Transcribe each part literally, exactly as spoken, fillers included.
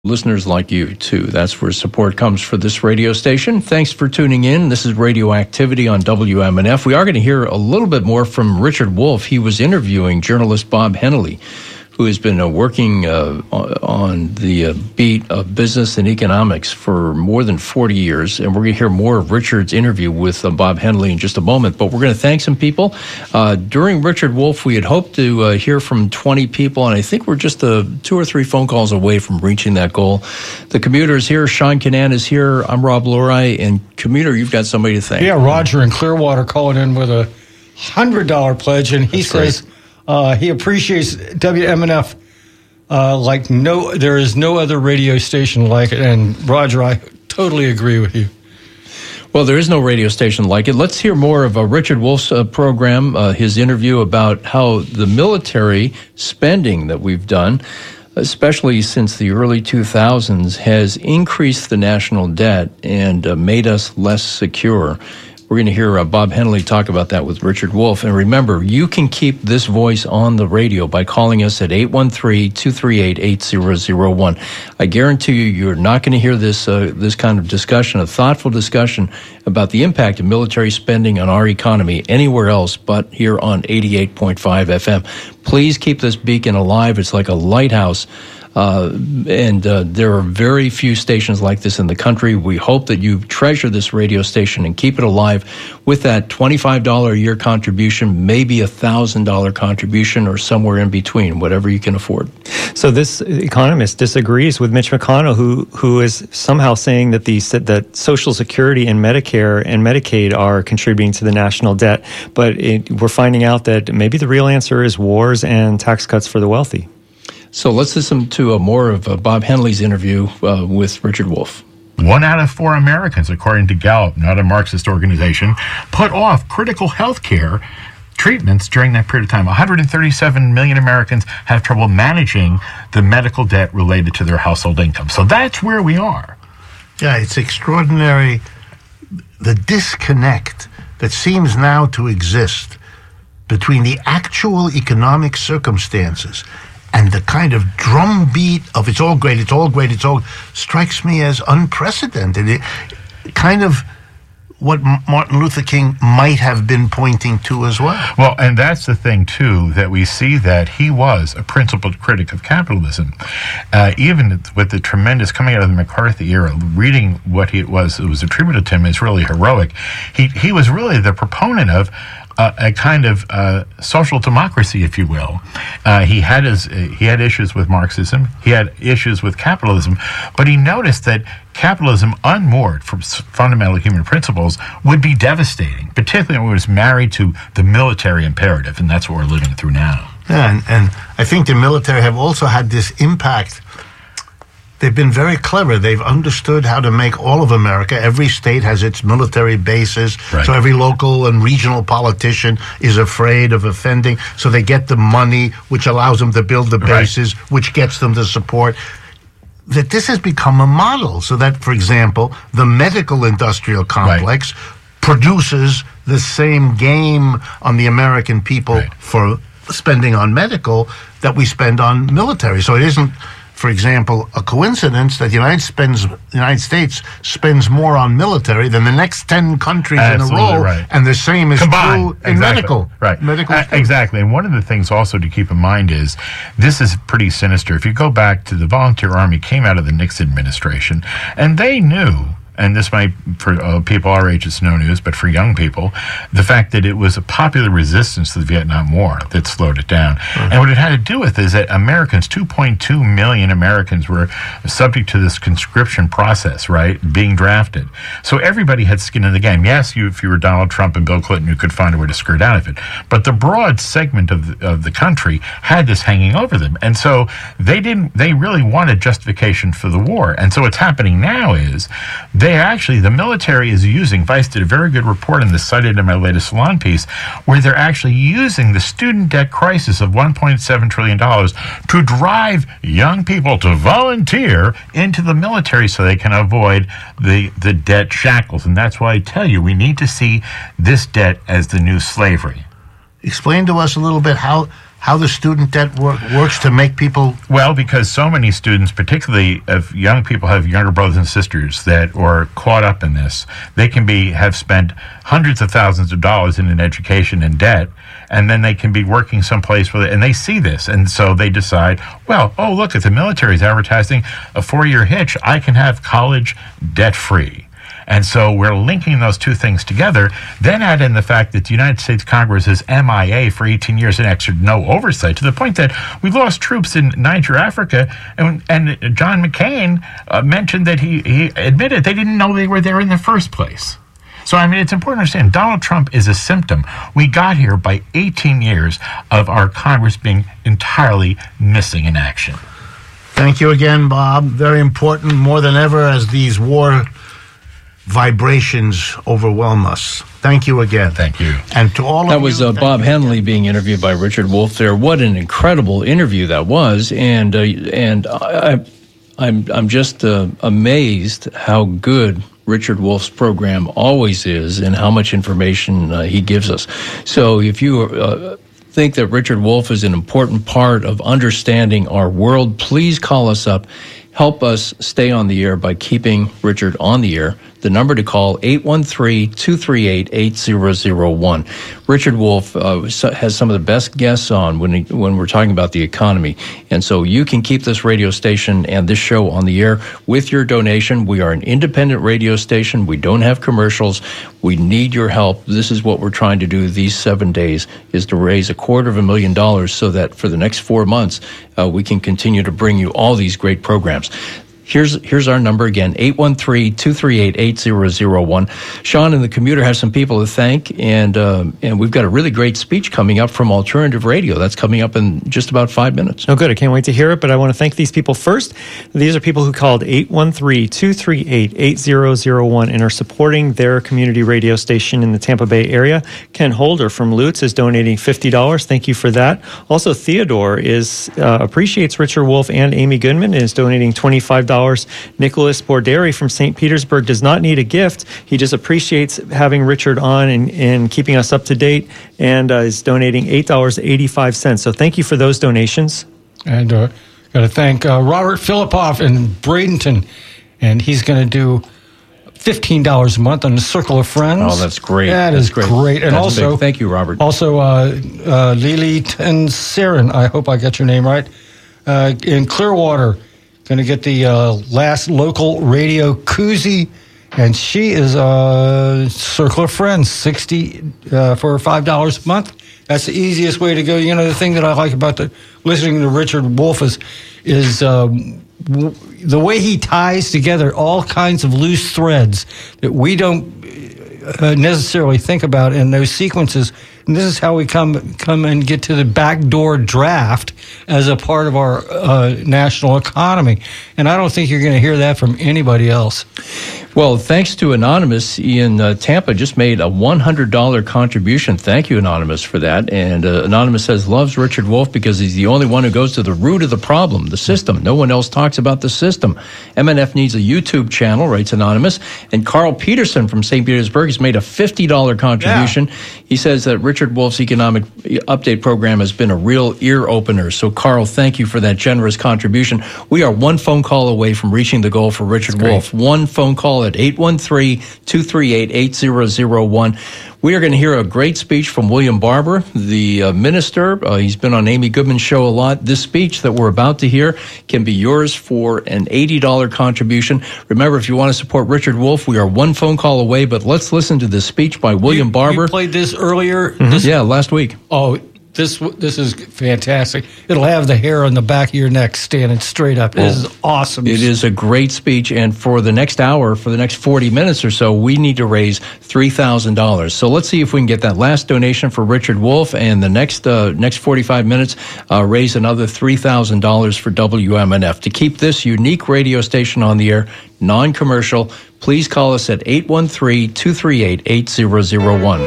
Listeners like you, too. That's where support comes for this radio station. Thanks for tuning in. This is Radioactivity on W M N F. We are going to hear a little bit more from Richard Wolff. He was interviewing journalist Bob Hennelly, who has been uh, working uh, on the uh, beat of business and economics for more than forty years. And we're going to hear more of Richard's interview with uh, Bob Hennelly in just a moment. But we're going to thank some people. Uh, during Richard Wolff, we had hoped to uh, hear from twenty people, and I think we're just uh, two or three phone calls away from reaching that goal. The commuter is here. Sean Canan is here. I'm Rob Lurai. And commuter, you've got somebody to thank. Yeah, Roger in Clearwater calling in with a one hundred dollars pledge, and he That's says... Great. Uh, he appreciates W M N F uh, like no, there is no other radio station like it. And Roger, I totally agree with you. Well, there is no radio station like it. Let's hear more of uh, Richard Wolff's uh, program, uh, his interview about how the military spending that we've done, especially since the early two thousands, has increased the national debt and uh, made us less secure. We're going to hear uh, Bob Hennelly talk about that with Richard Wolff. And remember, you can keep this voice on the radio by calling us at eight one three, two three eight, eight zero zero one. I guarantee you, you're not going to hear this uh, this kind of discussion, a thoughtful discussion about the impact of military spending on our economy anywhere else but here on eighty-eight point five F M. Please keep this beacon alive. It's like a lighthouse. Uh, and uh, there are very few stations like this in the country. We hope that you treasure this radio station and keep it alive with that twenty-five dollars a year contribution, maybe a one thousand dollars contribution, or somewhere in between, whatever you can afford. So this economist disagrees with Mitch McConnell, who who is somehow saying that the that Social Security and Medicare and Medicaid are contributing to the national debt. But it, we're finding out that maybe the real answer is wars and tax cuts for the wealthy. So let's listen to uh, more of uh, Bob Hennelly's interview uh, with Richard Wolff. One out of four Americans, according to Gallup, not a Marxist organization, put off critical health care treatments during that period of time. one hundred thirty-seven million Americans have trouble managing the medical debt related to their household income. So that's where we are. Yeah, it's extraordinary, the disconnect that seems now to exist between the actual economic circumstances and the kind of drumbeat of it's all great, it's all great, it's all, strikes me as unprecedented. It, kind of what Martin Luther King might have been pointing to as well. Well, and that's the thing, too, that we see that he was a principled critic of capitalism. Uh, even with the tremendous, coming out of the McCarthy era, reading what he was, it was attributed to him is really heroic. He, he was really the proponent of Uh, a kind of uh, social democracy, if you will. Uh, he had his uh, he had issues with Marxism. He had issues with capitalism, but he noticed that capitalism, unmoored from fundamental human principles, would be devastating, particularly when it was married to the military imperative, and that's what we're living through now. Yeah, and, and I think the military have also had this impact. They've been very clever. They've understood how to make all of America. Every state has its military bases. Right. So every local and regional politician is afraid of offending. So they get the money, which allows them to build the bases, right, which gets them the support. That this has become a model. So that, for example, the medical industrial complex right. produces the same game on the American people right. for spending on medical that we spend on military. So it isn't, for example, a coincidence that the United, spends, the United States spends more on military than the next ten countries Absolutely in a row, right. and the same is Combined. true in exactly. medical. Right, medical uh, exactly. And one of the things also to keep in mind is this is pretty sinister. If you go back to the Volunteer Army, came out of the Nixon administration, and they knew, and this might, for uh, people our age, it's no news, but for young people, the fact that it was a popular resistance to the Vietnam War that slowed it down. Mm-hmm. And what it had to do with is that Americans, two point two million Americans were subject to this conscription process, right, being drafted. So everybody had skin in the game. Yes, you, if you were Donald Trump and Bill Clinton, you could find a way to skirt out of it. But the broad segment of the, of the country had this hanging over them. And so they didn't, they really wanted justification for the war. And so what's happening now is they actually, the military is using, Vice did a very good report on this, cited in my latest Salon piece, where they're actually using the student debt crisis of one point seven trillion dollars to drive young people to volunteer into the military so they can avoid the, the debt shackles. And that's why I tell you, we need to see this debt as the new slavery. Explain to us a little bit how how the student debt wor- works to make people... Well, because so many students, particularly if young people have younger brothers and sisters that are caught up in this, they can be have spent hundreds of thousands of dollars in an education in debt, and then they can be working someplace with it, and they see this, and so they decide, well, oh, look, if the military is advertising a four-year hitch, I can have college debt-free. And so we're linking those two things together. Then add in the fact that the United States Congress is M I A for eighteen years and exerted no oversight, to the point that we lost troops in Niger, Africa, and, and John McCain uh, mentioned that he, he admitted they didn't know they were there in the first place. So, I mean, it's important to understand Donald Trump is a symptom. We got here by eighteen years of our Congress being entirely missing in action. Thank you again, Bob. Very important, more than ever, as these war vibrations overwhelm us. Thank you again. Thank you. And to all of you... That was uh, Bob Henley being interviewed by Richard Wolff there. What an incredible interview that was. And uh, and I, I'm, I'm just uh, amazed how good Richard Wolff's program always is and how much information uh, he gives us. So if you uh, think that Richard Wolff is an important part of understanding our world, please call us up. Help us stay on the air by keeping Richard on the air. The number to call, eight one three, two three eight, eight zero zero one. Richard Wolff uh, has some of the best guests on when he, when we're talking about the economy. And so you can keep this radio station and this show on the air with your donation. We are an independent radio station. We don't have commercials. We need your help. This is what we're trying to do these seven days, is to raise a quarter of a million dollars so that for the next four months, uh, we can continue to bring you all these great programs. Here's here's our number again, eight one three, two three eight, eight zero zero one. Sean and the commuter have some people to thank, and um, and we've got a really great speech coming up from Alternative Radio. That's coming up in just about five minutes. Oh, good. I can't wait to hear it, but I want to thank these people first. These are people who called eight one three, two three eight, eight zero zero one and are supporting their community radio station in the Tampa Bay area. Ken Holder from Lutz is donating fifty dollars. Thank you for that. Also, Theodore is uh, appreciates Richard Wolff and Amy Goodman and is donating twenty-five dollars. Nicholas Borderi from Saint Petersburg does not need a gift. He just appreciates having Richard on and, and keeping us up to date, and uh, is donating eight dollars and eighty-five cents. So thank you for those donations. And uh, got to thank uh, Robert Philippoff in Bradenton, and he's going to do fifteen dollars a month on the Circle of Friends. Oh, that's great. That that's is great. great. And that's also, big. Thank you, Robert. Also, uh, uh, Lily Tensarin, I hope I got your name right, uh, in Clearwater. Going to get the uh, last local radio koozie, and she is a Circle of Friends, sixty uh, for five dollars a month. That's the easiest way to go. You know, the thing that I like about the listening to Richard Wolff is, is um, w- the way he ties together all kinds of loose threads that we don't uh, necessarily think about in those sequences. And this is how we come come and get to the backdoor draft as a part of our uh, national economy. And I don't think you're going to hear that from anybody else. Well, thanks to Anonymous in uh, Tampa, just made a one hundred dollars contribution. Thank you, Anonymous, for that. And uh, Anonymous says, loves Richard Wolff because he's the only one who goes to the root of the problem, the system. No one else talks about the system. M N F needs a YouTube channel, writes Anonymous. And Carl Peterson from Saint Petersburg has made a fifty dollars contribution. Yeah. He says that Richard Wolff's economic update program has been a real ear opener. So, Carl, thank you for that generous contribution. We are one phone call away from reaching the goal for Richard Wolff. One phone call at eight one three, two three eight, eight zero zero one. We are going to hear a great speech from William Barber, the uh, minister. Uh, he's been on Amy Goodman's show a lot. This speech that we're about to hear can be yours for an eighty dollars contribution. Remember, if you want to support Richard Wolff, we are one phone call away, but let's listen to this speech by William we, Barber. We played this earlier. Mm-hmm. This, yeah, last week. Oh, This this is fantastic. It'll have the hair on the back of your neck standing straight up. It is awesome. It is a great speech, and for the next hour, for the next forty minutes or so, we need to raise three thousand dollars. So let's see if we can get that last donation for Richard Wolff, and the next uh, next forty-five minutes, uh, raise another three thousand dollars for W M N F. To keep this unique radio station on the air, non-commercial, please call us at eight one three, two three eight, eight zero zero one.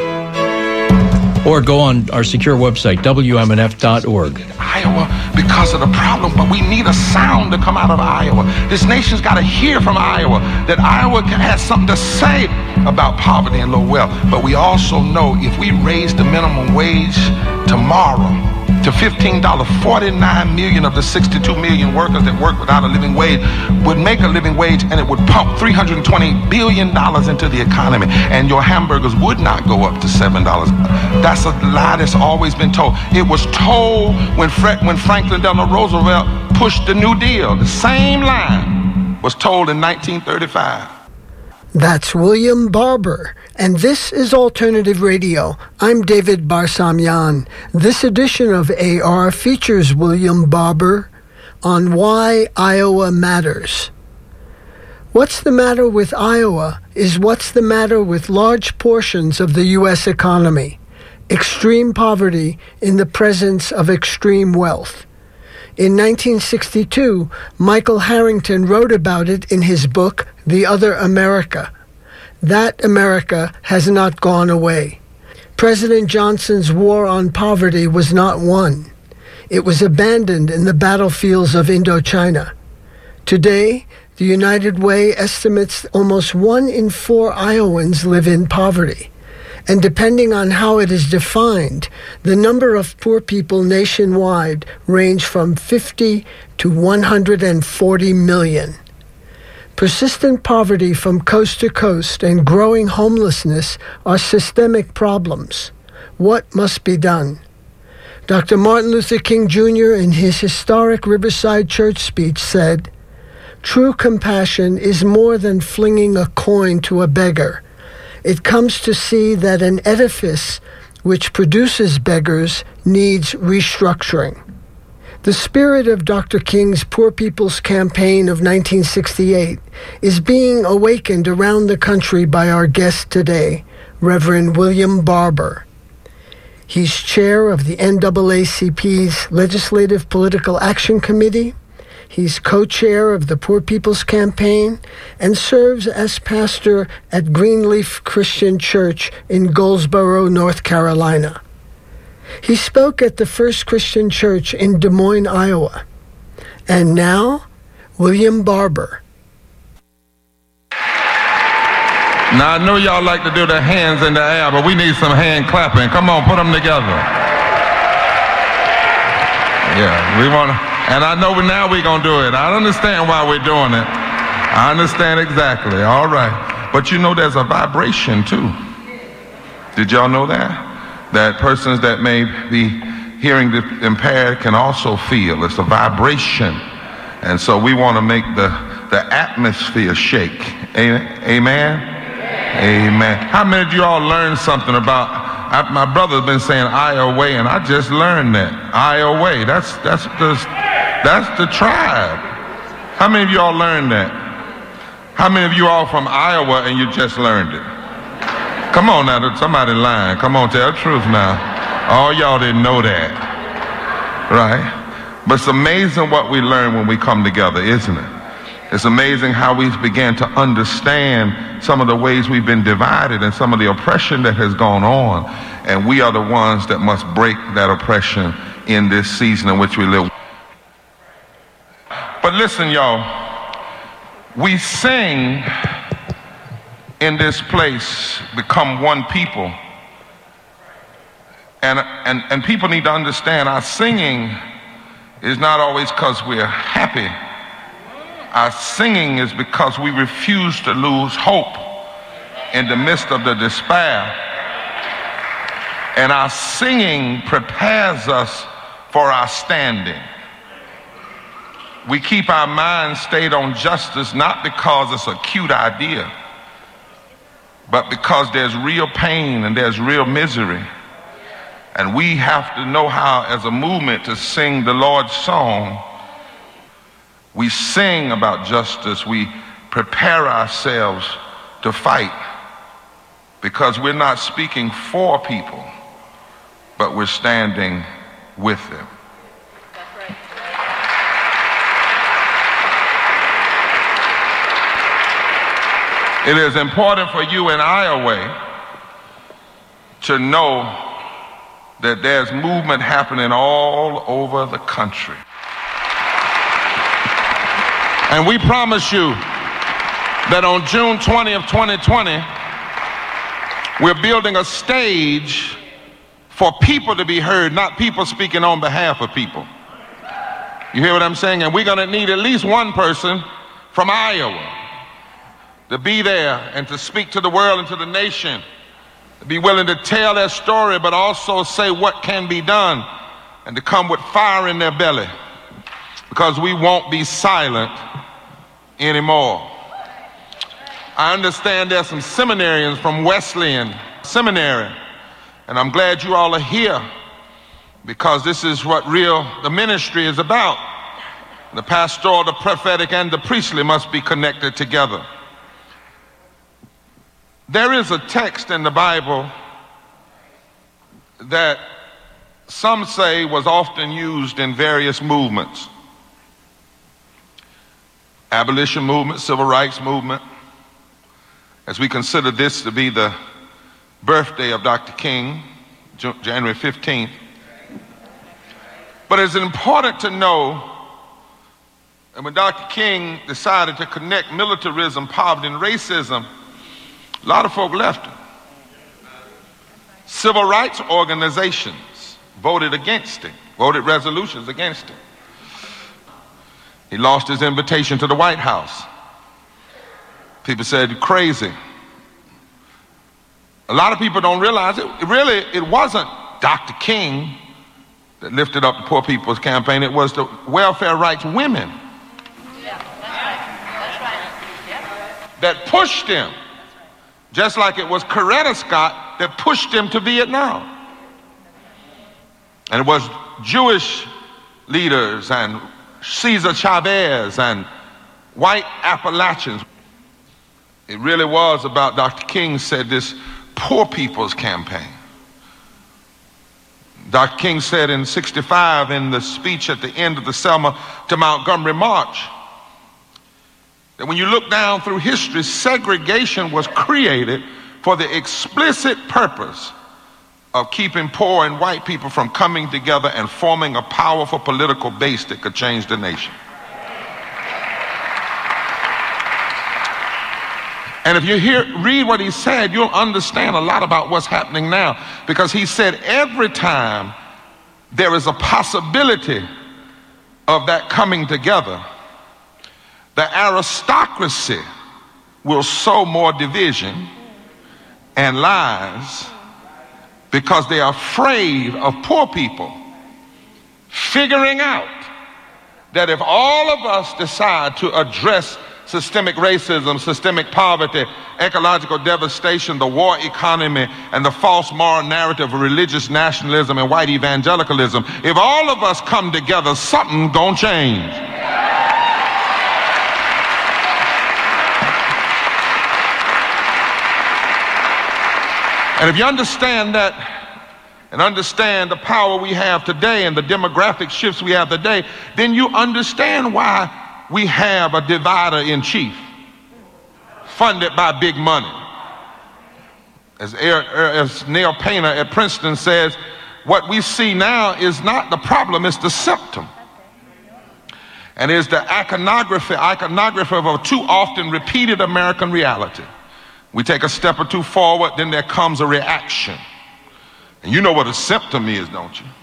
Or go on our secure website, W M N F dot org. Iowa because of the problem, but we need a sound to come out of Iowa. This nation's got to hear from Iowa that Iowa has something to say about poverty and low wealth. But we also know if we raise the minimum wage tomorrow, to fifteen dollars. forty-nine million of the sixty-two million workers that work without a living wage would make a living wage, and it would pump three hundred twenty billion dollars into the economy, and your hamburgers would not go up to seven dollars. That's a lie that's always been told. It was told when, Fred, when Franklin Delano Roosevelt pushed the New Deal. The same line was told in nineteen thirty-five. That's William Barber, and this is Alternative Radio. I'm David Barsamian. This edition of A R features William Barber on why Iowa matters. What's the matter with Iowa is what's the matter with large portions of the U S economy. Extreme poverty in the presence of extreme wealth. In nineteen sixty-two, Michael Harrington wrote about it in his book, The Other America. That America has not gone away. President Johnson's war on poverty was not won. It was abandoned in the battlefields of Indochina. Today, the United Way estimates almost one in four Iowans live in poverty. And depending on how it is defined, the number of poor people nationwide range from fifty to one hundred forty million. Persistent poverty from coast to coast and growing homelessness are systemic problems. What must be done? Doctor Martin Luther King Junior in his historic Riverside Church speech said, "True compassion is more than flinging a coin to a beggar. It comes to see that an edifice which produces beggars needs restructuring." The spirit of Doctor King's Poor People's Campaign of nineteen sixty-eight is being awakened around the country by our guest today, Reverend William Barber. He's chair of the N double A C P's Legislative Political Action Committee. He's co-chair of the Poor People's Campaign and serves as pastor at Greenleaf Christian Church in Goldsboro, North Carolina. He spoke at the First Christian Church in Des Moines, Iowa. And now, William Barber. Now, I know y'all like to do the hands in the air, but we need some hand clapping. Come on, put them together. Yeah, we want to. And I know now we're going to do it. I understand why we're doing it. I understand exactly. All right. But you know there's a vibration too. Did y'all know that? That persons that may be hearing impaired can also feel. It's a vibration. And so we want to make the, the atmosphere shake. Amen? Amen. How many of you all learned something about I, my brother's been saying Iowa Way, and I just learned that. Iowa Way, that's that's the that's the tribe. How many of you all learned that? How many of you all from Iowa and you just learned it? Come on now, somebody lying. Come on, tell the truth now. All y'all didn't know that, right? But it's amazing what we learn when we come together, isn't it? It's amazing how we begin to understand some of the ways we've been divided and some of the oppression that has gone on. And we are the ones that must break that oppression in this season in which we live. But listen, y'all, we sing in this place, become one people. And, and, and people need to understand our singing is not always because we're happy. Our singing is because we refuse to lose hope in the midst of the despair. And our singing prepares us for our standing. We keep our minds stayed on justice not because it's a cute idea, but because there's real pain and there's real misery. And we have to know how, as a movement, to sing the Lord's song. We sing about justice. We prepare ourselves to fight because we're not speaking for people, but we're standing with them. That's right. It is important for you in Iowa to know that there's movement happening all over the country. And we promise you that on June twentieth, twenty twenty, we're building a stage for people to be heard, not people speaking on behalf of people. You hear what I'm saying? And we're going to need at least one person from Iowa to be there and to speak to the world and to the nation, to be willing to tell their story, but also say what can be done, and to come with fire in their belly, because we won't be silent anymore. I understand there's some seminarians from Wesleyan Seminary, and I'm glad you all are here, because this is what real the ministry is about. The pastoral, the prophetic, and the priestly must be connected together. There is a text in the Bible that some say was often used in various movements. Abolition movement, civil rights movement. As we consider this to be the birthday of Doctor King, January fifteenth. But it's important to know that when Doctor King decided to connect militarism, poverty, and racism, a lot of folk left him. Civil rights organizations voted against him, voted resolutions against him. He lost his invitation to the White House. People said, crazy. A lot of people don't realize it. It really, it wasn't Doctor King that lifted up the Poor People's Campaign. It was the welfare rights women yeah, that's right. That's right. Yep. that pushed him. Just like it was Coretta Scott that pushed him to Vietnam. And it was Jewish leaders and Cesar Chavez and white Appalachians. It really was about, Doctor King said, this Poor People's Campaign. Doctor King said in sixty-five in the speech at the end of the Selma to Montgomery March, that when you look down through history, segregation was created for the explicit purpose of keeping poor and white people from coming together and forming a powerful political base that could change the nation. And if you hear, read what he said, you'll understand a lot about what's happening now, because he said every time there is a possibility of that coming together, the aristocracy will sow more division and lies, because they are afraid of poor people figuring out that if all of us decide to address systemic racism, systemic poverty, ecological devastation, the war economy, and the false moral narrative of religious nationalism and white evangelicalism, if all of us come together, something gonna change. And if you understand that, and understand the power we have today and the demographic shifts we have today, then you understand why we have a divider in chief funded by big money. As, as Neil Painter at Princeton says, what we see now is not the problem, it's the symptom. And is the iconography, iconography of a too often repeated American reality. We take a step or two forward, then there comes a reaction. And you know what a symptom is, don't you?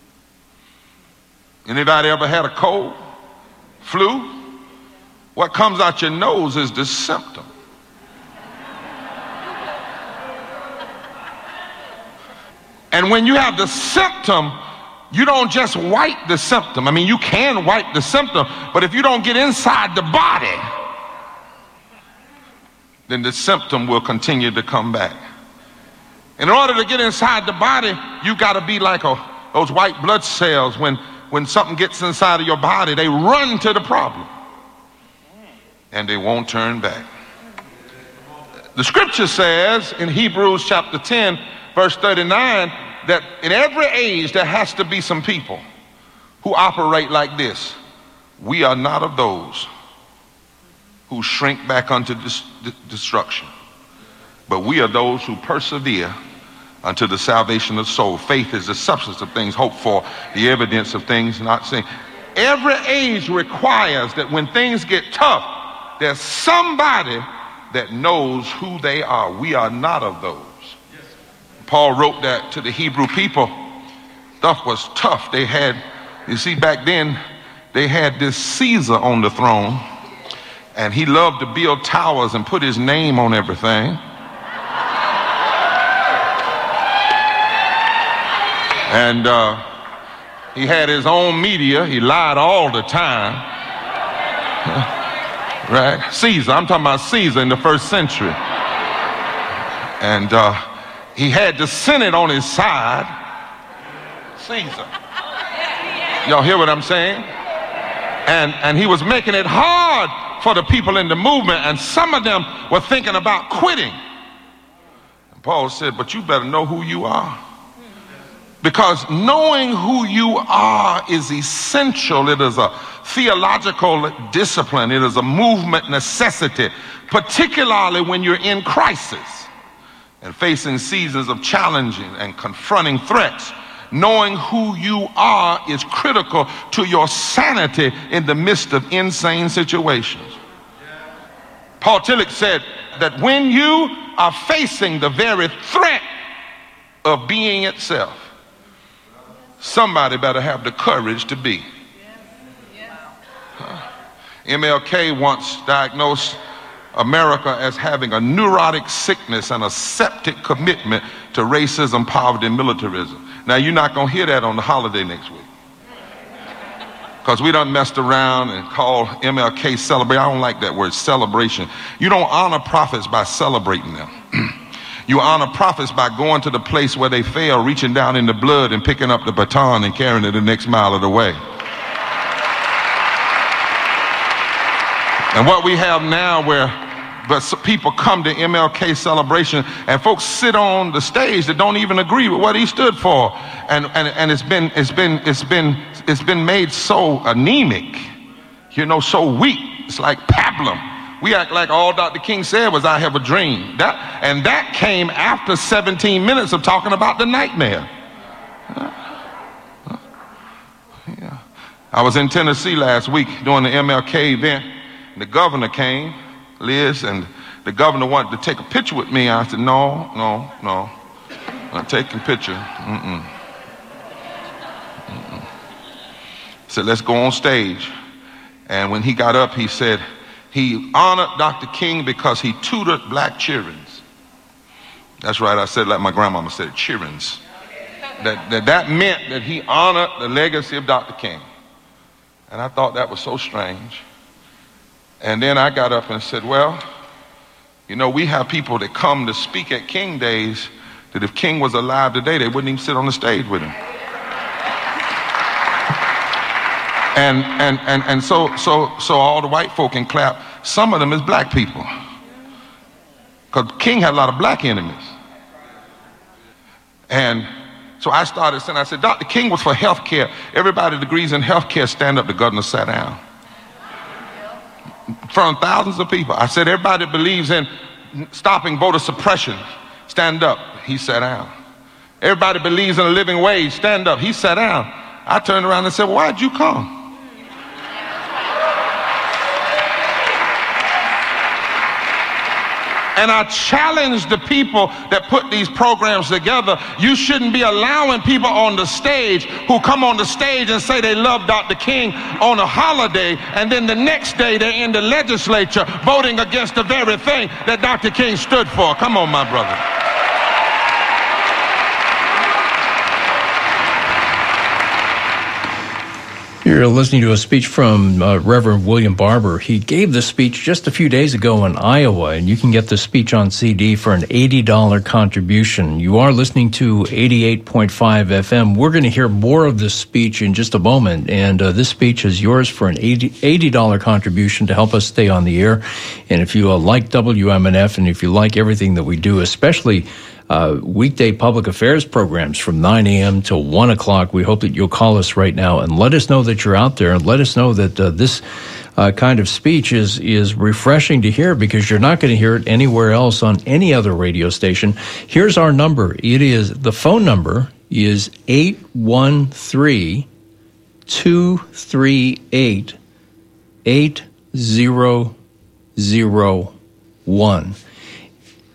Anybody ever had a cold? Flu? What comes out your nose is the symptom. And when you have the symptom, you don't just wipe the symptom. I mean, you can wipe the symptom, but if you don't get inside the body, then the symptom will continue to come back. In order to get inside the body, you got to be like a, those white blood cells. When, when something gets inside of your body, they run to the problem, and they won't turn back. The scripture says in Hebrews chapter ten, verse thirty-nine, that in every age there has to be some people who operate like this. We are not of those who shrink back unto dis- destruction, but we are those who persevere unto the salvation of the soul. Faith is the substance of things hoped for, the evidence of things not seen. Every age requires that when things get tough, there's somebody that knows who they are. We are not of those Paul wrote that to the Hebrew people. Stuff was tough. They had, you see, back then, they had this Caesar on the throne, and he loved to build towers and put his name on everything. And uh, he had his own media. He lied all the time. Right? Caesar. I'm talking about Caesar in the first century. And uh, he had the Senate on his side. Caesar. Y'all hear what I'm saying? And, and he was making it hard for the people in the movement, and some of them were thinking about quitting. And Paul said, but you better know who you are. Because knowing who you are is essential. It is a theological discipline. It is a movement necessity, particularly when you're in crisis and facing seasons of challenging and confronting threats. Knowing who you are is critical to your sanity in the midst of insane situations. Paul Tillich said that when you are facing the very threat of being itself, somebody better have the courage to be. Huh? M L K once diagnosed America as having a neurotic sickness and a septic commitment to racism, poverty, and militarism. Now, you're not going to hear that on the holiday next week, because we done messed around and called M L K celebrate. I don't like that word, celebration. You don't honor prophets by celebrating them. You honor prophets by going to the place where they fell, reaching down in the blood and picking up the baton and carrying it the next mile of the way. And what we have now, where but people come to M L K celebration and folks sit on the stage that don't even agree with what he stood for, and and and it's been it's been it's been it's been made so anemic, you know, so weak. It's like pablum. We act like all Doctor King said was, I have a dream. That, and that came after seventeen minutes of talking about the nightmare. Uh, uh, yeah. I was in Tennessee last week doing the M L K event. The governor came, Liz, and the governor wanted to take a picture with me. I said, no, no, no. I'm not taking a picture. Mm-mm. Mm-mm. He said, let's go on stage. And when he got up, he said, he honored Doctor King because he tutored black children. That's right, I said like my grandmama said, children. That, that that meant that he honored the legacy of Doctor King. And I thought that was so strange. And then I got up and said, well, you know, we have people that come to speak at King Days that if King was alive today, they wouldn't even sit on the stage with him. And and and and so so so all the white folk can clap. Some of them is black people, because King had a lot of black enemies. And so I started saying, I said, Doctor King was for health care. Everybody that agrees in health care, stand up. The governor sat down in front of thousands of people. I said, everybody that believes in stopping voter suppression, stand up. He sat down. Everybody believes in a living wage, stand up. He sat down. I turned around and said, well, why'd you come? And I challenge the people that put these programs together. You shouldn't be allowing people on the stage who come on the stage and say they love Doctor King on a holiday, and then the next day they're in the legislature voting against the very thing that Doctor King stood for. Come on, my brother. You're listening to a speech from uh, Reverend William Barber. He gave this speech just a few days ago in Iowa, and you can get the speech on C D for an eighty dollars contribution. You are listening to eighty-eight point five F M. We're going to hear more of this speech in just a moment, and uh, this speech is yours for an eighty dollars contribution to help us stay on the air. And if you uh, like W M N F, and if you like everything that we do, especially Uh, weekday public affairs programs from nine a.m. till one o'clock. We hope that you'll call us right now and let us know that you're out there, and let us know that uh, this uh, kind of speech is is refreshing to hear, because you're not going to hear it anywhere else on any other radio station. Here's our number. It is, the phone number is eight one three, two three eight, eight zero zero one.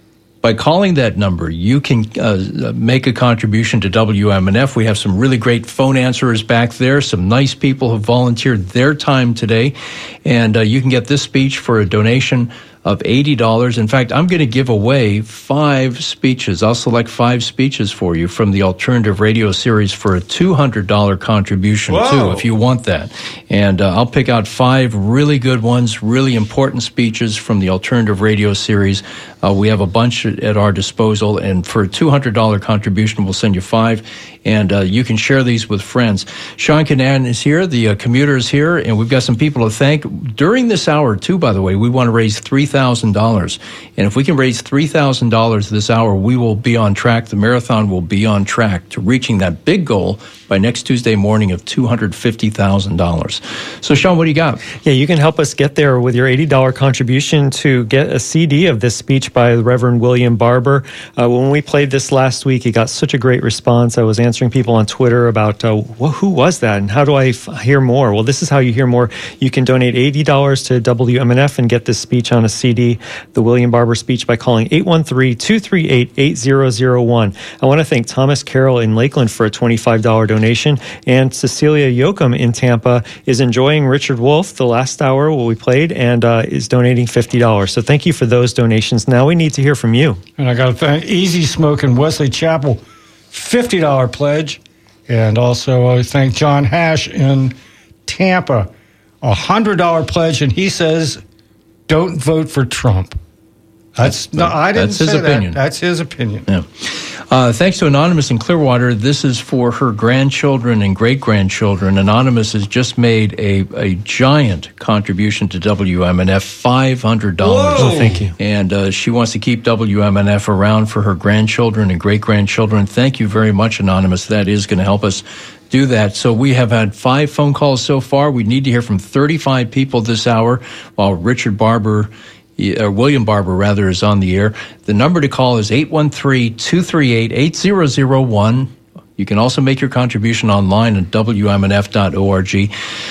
By calling that number, you can uh, make a contribution to W M N F. We have some really great phone answerers back there, some nice people who volunteered their time today, and uh, you can get this speech for a donation of eighty dollars. In fact, I'm going to give away five speeches. I'll select five speeches for you from the Alternative Radio series for a two hundred dollars contribution, Whoa. too, if you want that. And uh, I'll pick out five really good ones, really important speeches from the Alternative Radio series. Uh, we have a bunch at our disposal, and for a two hundred dollars contribution, we'll send you five, and uh, you can share these with friends. Sean Kinane is here, the uh, commuter is here, and we've got some people to thank. During this hour, too, by the way, we want to raise three thousand dollars, and if we can raise three thousand dollars this hour, we will be on track. The marathon will be on track to reaching that big goal by next Tuesday morning of two hundred fifty thousand dollars. So, Sean, what do you got? Yeah, you can help us get there with your eighty dollars contribution to get a C D of this speech by the Reverend William Barber. Uh, when we played this last week, it got such a great response. I was answering people on Twitter about, uh, well, who was that and how do I f- hear more? Well, this is how you hear more. You can donate eighty dollars to W M N F and get this speech on a C D, the William Barber speech, by calling eight one three, two three eight, eight zero zero one. I want to thank Thomas Carroll in Lakeland for a twenty-five dollars donation, and Cecilia Yoakum in Tampa is enjoying Richard Wolff, the last hour what we played, and uh, is donating fifty dollars. So thank you for those donations. Now we need to hear from you. And I got to thank Easy Smoke in Wesley Chapel, fifty dollars pledge. And also I thank John Hash in Tampa, a one hundred dollars pledge, and he says, don't vote for Trump. That's, that's no, I didn't that's his say opinion. That. That's his opinion. Yeah. Uh, thanks to Anonymous in Clearwater. This is for her grandchildren and great-grandchildren. Anonymous has just made a, a giant contribution to W M N F, five hundred dollars. Whoa. Oh, thank you. And uh, she wants to keep W M N F around for her grandchildren and great-grandchildren. Thank you very much, Anonymous. That is going to help us do that. So we have had five phone calls so far. We need to hear from thirty-five people this hour while Richard Barber Uh, William Barber, rather, is on the air. The number to call is eight one three, two three eight, eight zero zero one. You can also make your contribution online at W M N F dot org.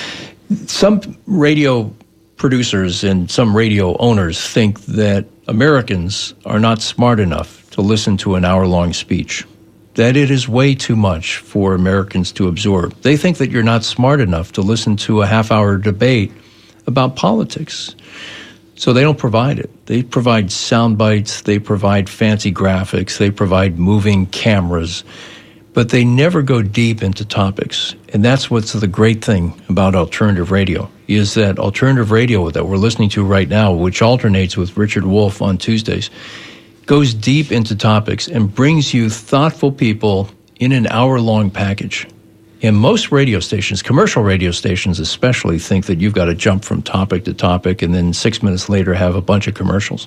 Some radio producers and some radio owners think that Americans are not smart enough to listen to an hour-long speech, that it is way too much for Americans to absorb. They think that you're not smart enough to listen to a half-hour debate about politics. So they don't provide it. They provide sound bites, they provide fancy graphics, they provide moving cameras, but they never go deep into topics. And that's what's the great thing about alternative radio, is that alternative radio that we're listening to right now, which alternates with Richard Wolff on Tuesdays, goes deep into topics and brings you thoughtful people in an hour-long package. And most radio stations, commercial radio stations especially, think that you've got to jump from topic to topic and then six minutes later have a bunch of commercials.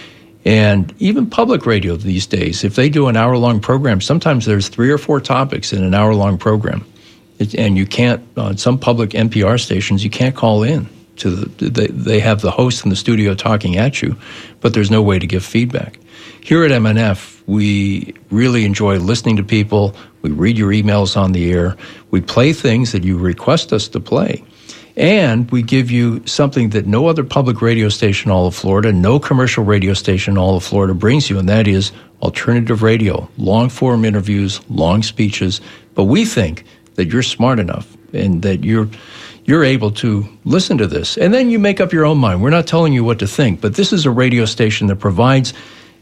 And even public radio these days, if they do an hour-long program, sometimes there's three or four topics in an hour-long program. It, and you can't, on some public N P R stations, you can't call in. to the. They, they have the host in the studio talking at you, but there's no way to give feedback. Here at M N F, we really enjoy listening to people. We read your emails on the air. We play things that you request us to play. And we give you something that no other public radio station in all of Florida, no commercial radio station in all of Florida brings you, and that is alternative radio, long-form interviews, long speeches. But we think that you're smart enough and that you're you're able to listen to this. And then you make up your own mind. We're not telling you what to think, but this is a radio station that provides,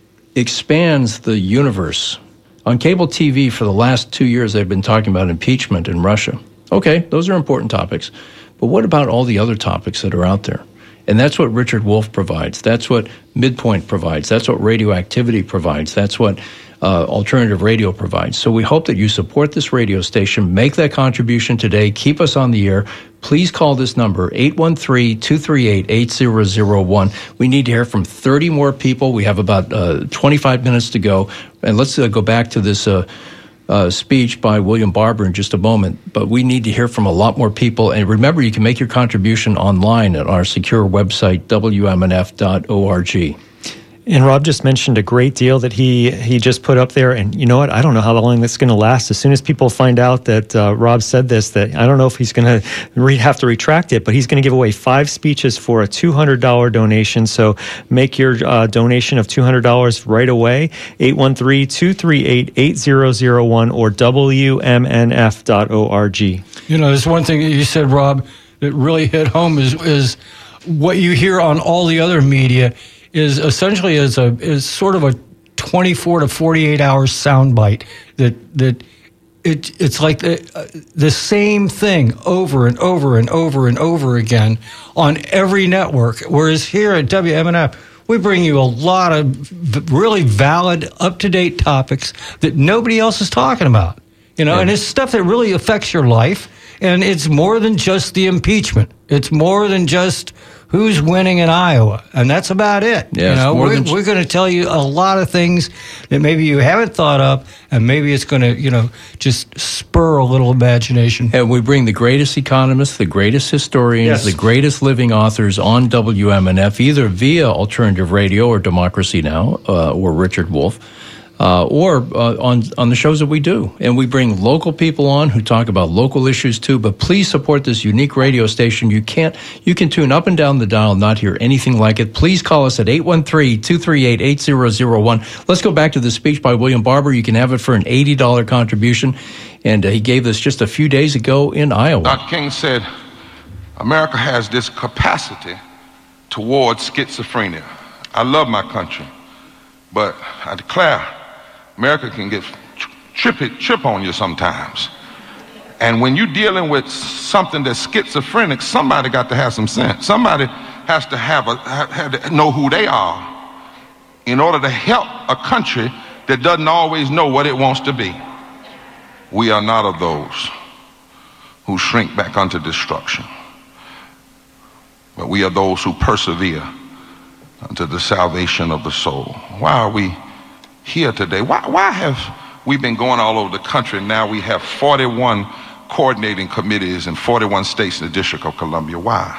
expands the universe. On cable T V for the last two years, they've been talking about impeachment in Russia. Okay, those are important topics. But what about all the other topics that are out there? And that's what Richard Wolff provides. That's what Midpoint provides. That's what Radioactivity provides. That's what uh, Alternative Radio provides. So we hope that you support this radio station. Make that contribution today. Keep us on the air. Please call this number, eight one three, two three eight, eight zero zero one. We need to hear from thirty more people. We have about uh, twenty-five minutes to go. And let's uh, go back to this uh, uh, speech by William Barber in just a moment. But we need to hear from a lot more people. And remember, you can make your contribution online at our secure website, W M N F dot org. And Rob just mentioned a great deal that he he just put up there. And you know what? I don't know how long that's going to last. As soon as people find out that uh, Rob said this, that I don't know if he's going to re- have to retract it, but he's going to give away five speeches for a two hundred dollars donation. So make your uh, donation of two hundred dollars right away. eight one three, two three eight, eight zero zero one or W M N F dot org. You know, there's one thing that you said, Rob, that really hit home is is what you hear on all the other media is essentially is a is sort of a twenty-four to forty-eight hour soundbite that that it it's like the uh, the same thing over and over and over and over again on every network. Whereas here at W M N F, we bring you a lot of v- really valid, up to date topics that nobody else is talking about. You know, yeah. And it's stuff that really affects your life, and it's more than just the impeachment. It's more than just who's winning in Iowa, and that's about it. Yeah, you know, we're, j- we're going to tell you a lot of things that maybe you haven't thought of, and maybe it's going to, you know, just spur a little imagination. And we bring the greatest economists, the greatest historians, Yes. the greatest living authors on W M N F, either via Alternative Radio or Democracy Now! Uh, or Richard Wolff. Uh, or uh, on on the shows that we do. And we bring local people on who talk about local issues too. But please support this unique radio station. You can't you can tune up and down the dial and not hear anything like it. Please call us at eight one three, two three eight, eight zero zero one. Let's go back to the speech by William Barber. You can have it for an eighty dollars contribution. And uh, he gave this just a few days ago in Iowa. Doctor King said, America has this capacity towards schizophrenia. I love my country, but I declare America can get trip, it, trip on you sometimes. And when you're dealing with something that's schizophrenic, somebody got to have some sense. Somebody has to have a have to know who they are in order to help a country that doesn't always know what it wants to be. We are not of those who shrink back unto destruction, but we are those who persevere unto the salvation of the soul. Why are we here today? Why, why have we been going all over the country? Now we have forty-one coordinating committees in forty-one states in the District of Columbia. Why?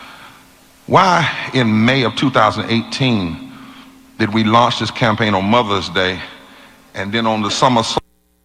Why in May of two thousand eighteen did we launch this campaign on Mother's Day, and then on the summer solstice,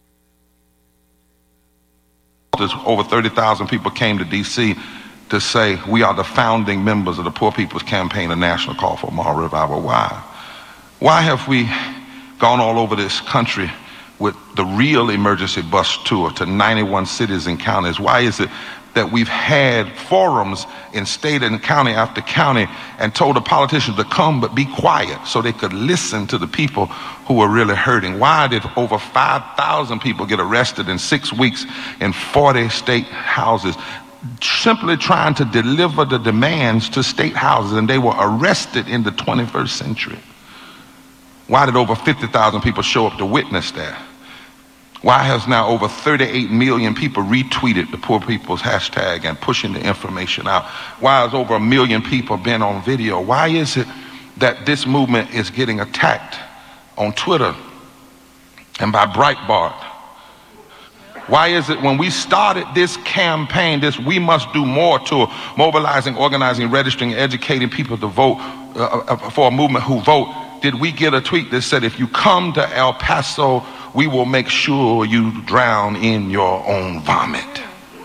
over thirty thousand people came to D C to say we are the founding members of the Poor People's Campaign, a national call for moral revival? Why? Why have we gone all over this country with the real emergency bus tour to ninety-one cities and counties? Why is it that we've had forums in state and county after county and told the politicians to come but be quiet so they could listen to the people who were really hurting? Why did over five thousand people get arrested in six weeks in forty state houses, simply trying to deliver the demands to state houses, and they were arrested in the twenty-first century? Why did over fifty thousand people show up to witness that? Why has now over thirty-eight million people retweeted the Poor People's hashtag and pushing the information out? Why has over a million people been on video? Why is it that this movement is getting attacked on Twitter and by Breitbart? Why is it when we started this campaign, this We Must Do More tour, mobilizing, organizing, registering, educating people to vote uh, for a movement who vote, did we get a tweet that said, if you come to El Paso, we will make sure you drown in your own vomit?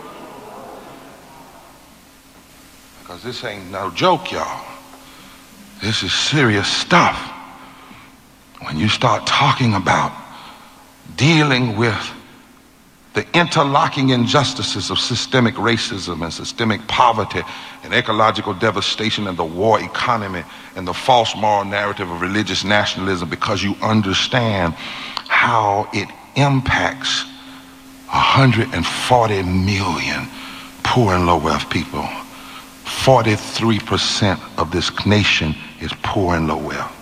Because this ain't no joke, y'all. This is serious stuff. When you start talking about dealing with the interlocking injustices of systemic racism and systemic poverty and ecological devastation and the war economy and the false moral narrative of religious nationalism, because you understand how it impacts one hundred forty million poor and low wealth people. forty-three percent of this nation is poor and low wealth.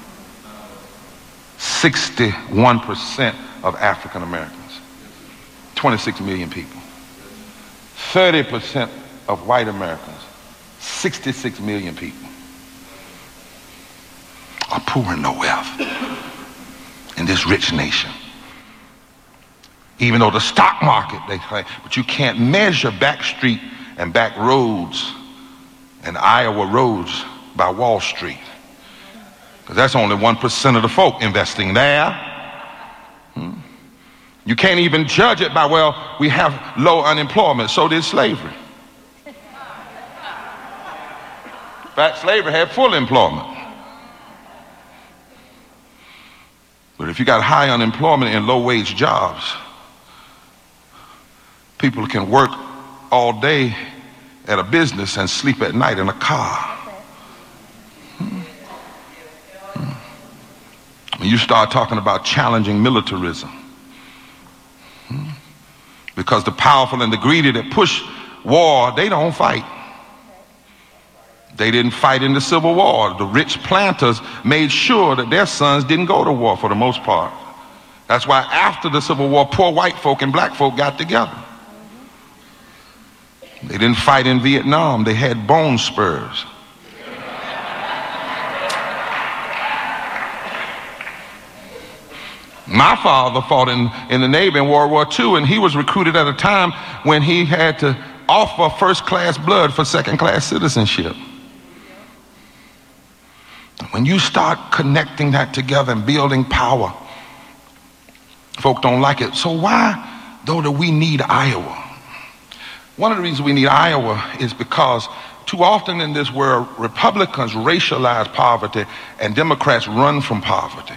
sixty-one percent of African Americans, twenty-six million people. thirty percent of white Americans, sixty-six million people, are poor and low wealth in this rich nation. Even though the stock market, they claim, but you can't measure back street and back roads and Iowa roads by Wall Street. Because that's only one percent of the folk investing there. Hmm. You can't even judge it by, well, we have low unemployment. So did slavery. In fact, slavery had full employment. But if you got high unemployment and low wage jobs, people can work all day at a business and sleep at night in a car. Hmm. Hmm. You start talking about challenging militarism. Hmm. Because the powerful and the greedy that push war, they don't fight. They didn't fight in the Civil War. The rich planters made sure that their sons didn't go to war for the most part. That's why after the Civil War, poor white folk and black folk got together. They didn't fight in Vietnam. They had bone spurs. My father fought in, in the Navy in World War Two, and he was recruited at a time when he had to offer first-class blood for second-class citizenship. When you start connecting that together and building power, folk don't like it. So why, though, do we need Iowa? One of the reasons we need Iowa is because too often in this world, Republicans racialize poverty and Democrats run from poverty.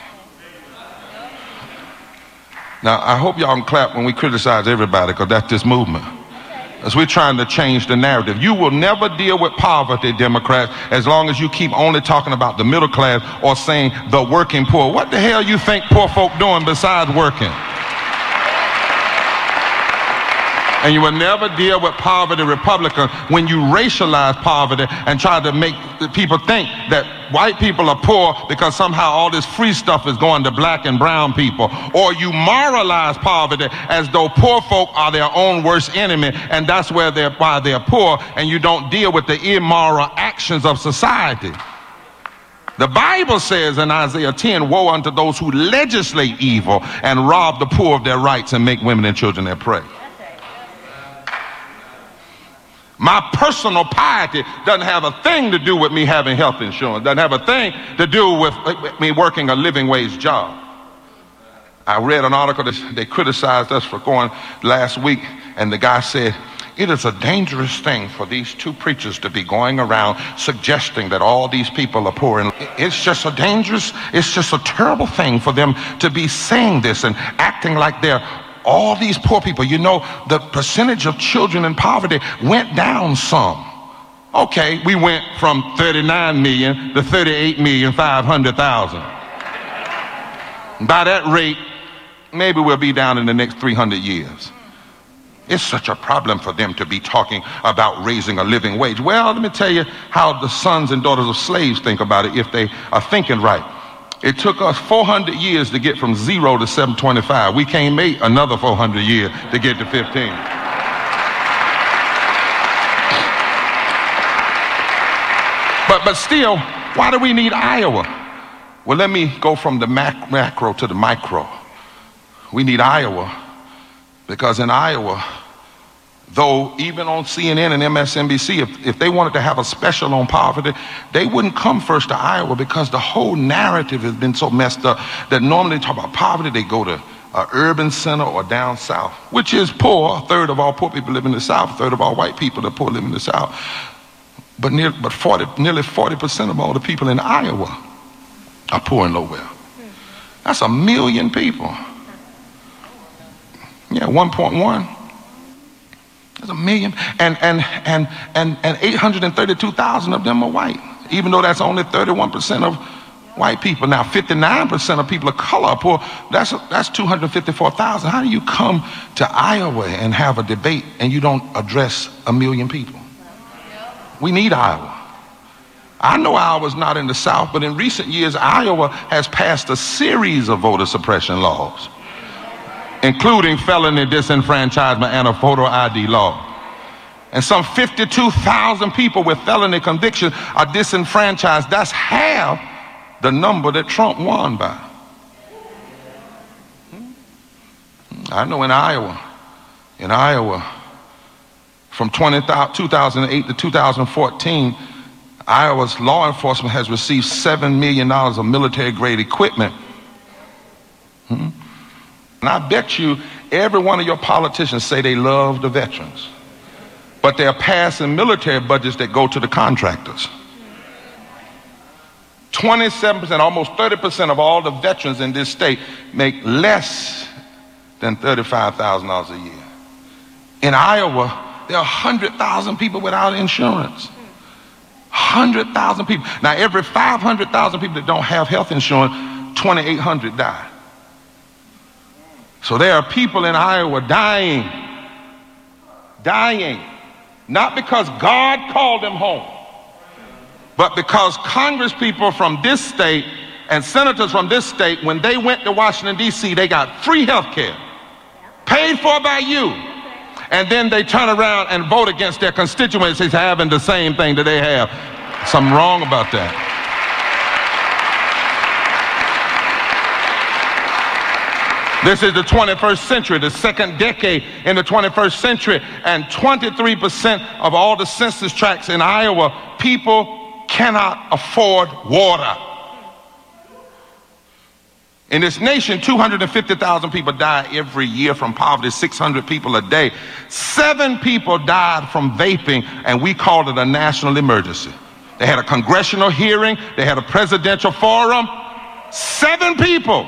Now, I hope y'all can clap when we criticize everybody, because that's this movement. As we're trying to change the narrative. You will never deal with poverty, Democrats, as long as you keep only talking about the middle class or saying the working poor. What the hell you think poor folk doing besides working? And you will never deal with poverty, Republican, when you racialize poverty and try to make people think that white people are poor because somehow all this free stuff is going to black and brown people. Or you moralize poverty as though poor folk are their own worst enemy, and that's where they're, why they're poor, and you don't deal with the immoral actions of society. The Bible says in Isaiah ten, woe unto those who legislate evil and rob the poor of their rights and make women and children their prey. My personal piety doesn't have a thing to do with me having health insurance, doesn't have a thing to do with me working a living wage job. I read an article that they criticized us for going last week, and the guy said, it is a dangerous thing for these two preachers to be going around suggesting that all these people are poor. And it's just a dangerous, it's just a terrible thing for them to be saying this and acting like they're all these poor people. You know, the percentage of children in poverty went down some. Okay, we went from thirty-nine million to thirty-eight million five hundred thousand. By that rate, maybe we'll be down in the next three hundred years. It's such a problem for them to be talking about raising a living wage. Well, let me tell you how the sons and daughters of slaves think about it, if they are thinking right. It took us four hundred years to get from zero to seven twenty-five. We can't make another four hundred years to get to fifteen. But, but still, why do we need Iowa? Well, let me go from the mac- macro to the micro. We need Iowa because in Iowa, though even on C N N and M S N B C, if, if they wanted to have a special on poverty, they wouldn't come first to Iowa because the whole narrative has been so messed up that normally they talk about poverty, they go to an urban center or down south, which is poor. A third of all poor people live in the south, a third of all white people are poor live in the south. But, near, but forty, nearly forty percent of all the people in Iowa are poor and low wealth. That's a million people. Yeah, one point one. There's a million, and and and and and eight hundred thirty-two thousand of them are white, even though that's only thirty-one percent of white people. Now, fifty-nine percent of people of color are poor. That's that's two hundred fifty-four thousand. How do you come to Iowa and have a debate and you don't address a million people? We need Iowa. I know Iowa's not in the South, but in recent years, Iowa has passed a series of voter suppression laws, including felony disenfranchisement and a photo I D law. And some fifty-two thousand people with felony convictions are disenfranchised. That's half the number that Trump won by. I know in Iowa, in Iowa, from two thousand eight to two thousand fourteen, Iowa's law enforcement has received seven million dollars of military-grade equipment. Hmm? And I bet you every one of your politicians say they love the veterans, but they're passing military budgets that go to the contractors. twenty-seven percent, almost thirty percent of all the veterans in this state make less than thirty-five thousand dollars a year. In Iowa, there are one hundred thousand people without insurance. one hundred thousand people. Now, every five hundred thousand people that don't have health insurance, twenty-eight hundred die. So there are people in Iowa dying, dying, not because God called them home, but because Congress people from this state and senators from this state, when they went to Washington, D C, they got free health care, paid for by you, and then they turn around and vote against their constituencies having the same thing that they have. Something wrong about that. This is the twenty-first century, the second decade in the twenty-first century, and twenty-three percent of all the census tracts in Iowa, people cannot afford water. In this nation, two hundred fifty thousand people die every year from poverty, six hundred people a day. Seven people died from vaping, and we called it a national emergency. They had a congressional hearing, they had a presidential forum. Seven people.